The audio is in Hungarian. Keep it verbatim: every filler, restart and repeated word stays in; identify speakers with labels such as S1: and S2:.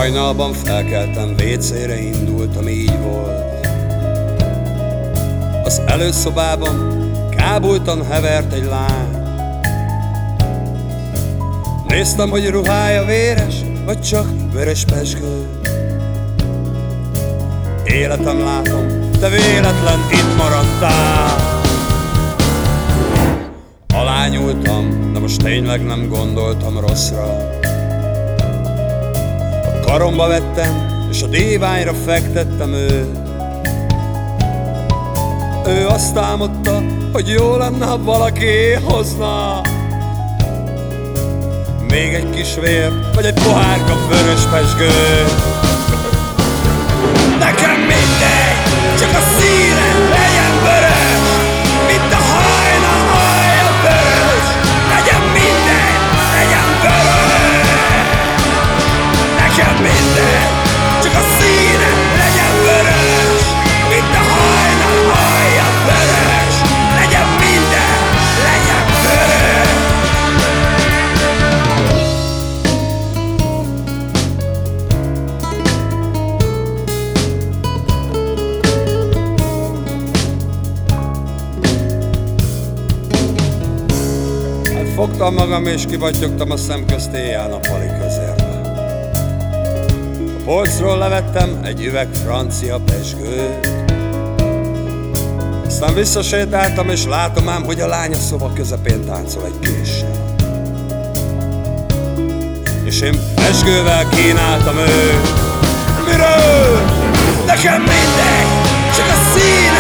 S1: Hajnalban felkeltem, vécére indultam, így volt. Az előszobában kábultan hevert egy lány. Néztem, hogy ruhája véres, vagy csak vörös pezsgő. Életem látom, te véletlen itt maradtál. Alányultam, de most tényleg nem gondoltam rosszra. A karomba vettem, és a díványra fektettem őt. Ő azt álmodta, hogy jó lenne, ha valaki hozna még egy kis vér, vagy egy pohárka vörös pezsgő. Nekem mindegy, csak a színe legyen vörös, mint a hajnal alja vörös. Legyen mindegy, legyen vörös. Nekem mindegy, csak a színe legyen vörös, mint a hajnal alja vörös. Legyen mindegy, legyen vörös. Fogtam magam és kivattyogtam a szemközt éjjel-nappali közérbe. A polcról levettem egy üveg francia pezsgőt. Aztán visszasétáltam és látom ám, hogy a lány a szoba közepén táncol egy késsel. És én pezsgővel kínáltam őt. Miről? Nekem mindegy, csak a színe